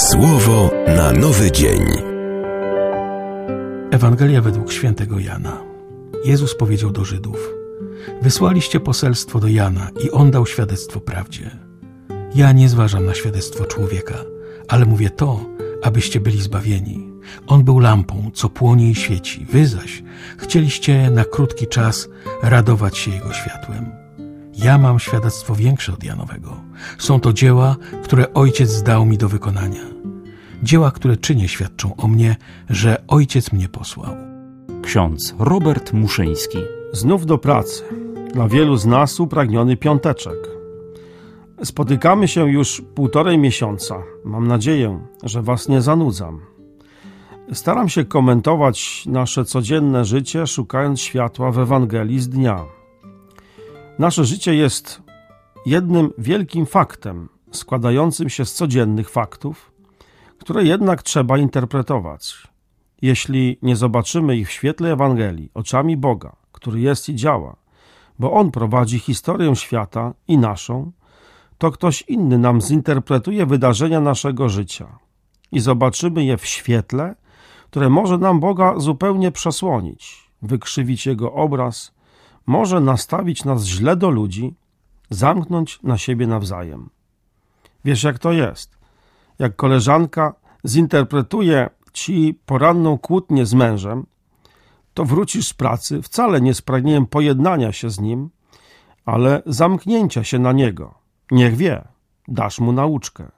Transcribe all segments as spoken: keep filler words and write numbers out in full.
Słowo na nowy dzień. Ewangelia według świętego Jana. Jezus powiedział do Żydów: wysłaliście poselstwo do Jana i on dał świadectwo prawdzie. Ja nie zważam na świadectwo człowieka, ale mówię to, abyście byli zbawieni. On był lampą, co płonie i świeci. Wy zaś chcieliście na krótki czas radować się Jego światłem. Ja mam świadectwo większe od Janowego. Są to dzieła, które Ojciec dał mi do wykonania. Dzieła, które czynię, świadczą o mnie, że Ojciec mnie posłał. Ksiądz Robert Muszyński. Znów do pracy. Dla wielu z nas upragniony piąteczek. Spotykamy się już półtorej miesiąca. Mam nadzieję, że was nie zanudzam. Staram się komentować nasze codzienne życie, szukając światła w Ewangelii z dnia. Nasze życie jest jednym wielkim faktem, składającym się z codziennych faktów, które jednak trzeba interpretować. Jeśli nie zobaczymy ich w świetle Ewangelii, oczami Boga, który jest i działa, bo On prowadzi historię świata i naszą, to ktoś inny nam zinterpretuje wydarzenia naszego życia i zobaczymy je w świetle, które może nam Boga zupełnie przesłonić, wykrzywić Jego obraz, może nastawić nas źle do ludzi, zamknąć na siebie nawzajem. Wiesz, jak to jest? Jak koleżanka zinterpretuje ci poranną kłótnię z mężem, to wrócisz z pracy wcale nie z pragnieniem pojednania się z nim, ale zamknięcia się na niego. Niech wie, dasz mu nauczkę.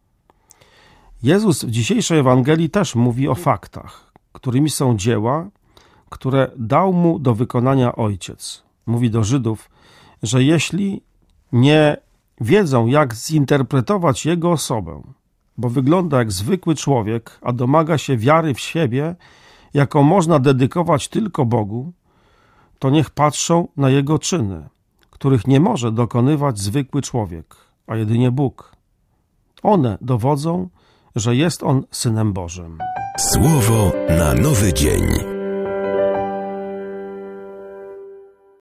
Jezus w dzisiejszej Ewangelii też mówi o faktach, którymi są dzieła, które dał mu do wykonania Ojciec. Mówi do Żydów, że jeśli nie wiedzą, jak zinterpretować Jego osobę, bo wygląda jak zwykły człowiek, a domaga się wiary w siebie, jaką można dedykować tylko Bogu, to niech patrzą na Jego czyny, których nie może dokonywać zwykły człowiek, a jedynie Bóg. One dowodzą, że jest On Synem Bożym. Słowo na nowy dzień.